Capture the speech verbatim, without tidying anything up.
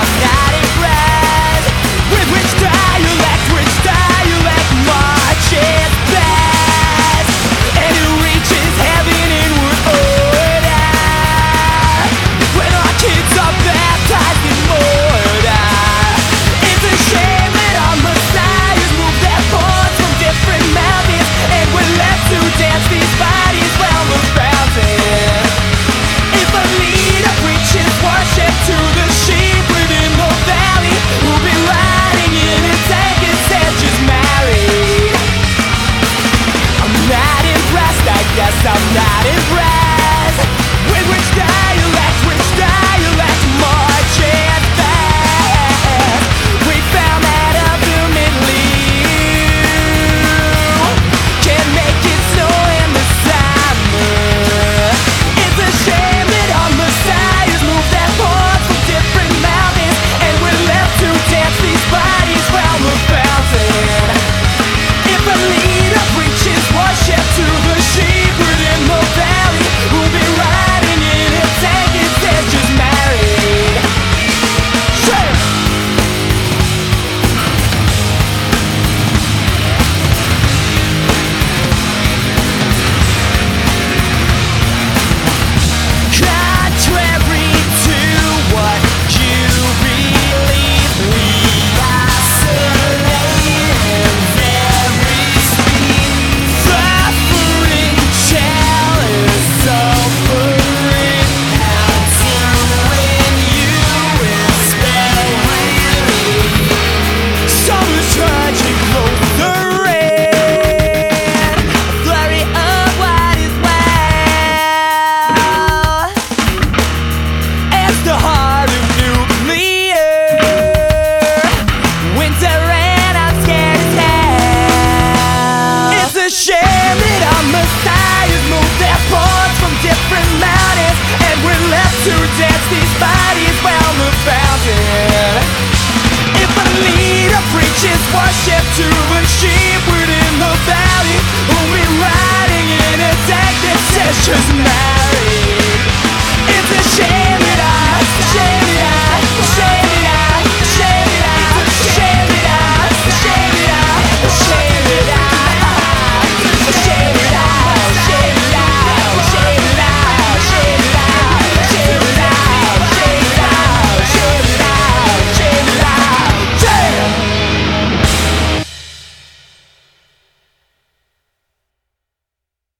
not impressed with which dialect, which dialect marches best, and who reaches heaven inward order when our kids are baptized in mortar. It's a shame that our messiahs move their horns from different mountains, and we're left to dance these bodies round the fountain. If a leader preaches worship to the sheep within the valley, who'll be riding in a tank instead just married. I'm not impressed, I guess I'm not impressed with which dialect, which dialect marches best. We found that ultimately can make it snow in the summer. It's a shame that our messiahs move their horns from different mountains, and we're left to dance these bodies round the fountain. If a leader preaches worship to the sheep within the valley, who'll be riding in a tank instead just married. Sure. Contrary to what you believe, we isolate and very speed. Suffering, chalice, suffering, how to win you is spell relief. Summer's tragic, close the rain, a flurry of what is well. It's the heart of nuclear winter, and I'm scared as hell. It's a shame that our messiahs move their horns from different mountains, and we're left to dance these bodies round the fountain. If a leader preaches worship to the sheep within the valley, who'll be riding in a tank that says just married.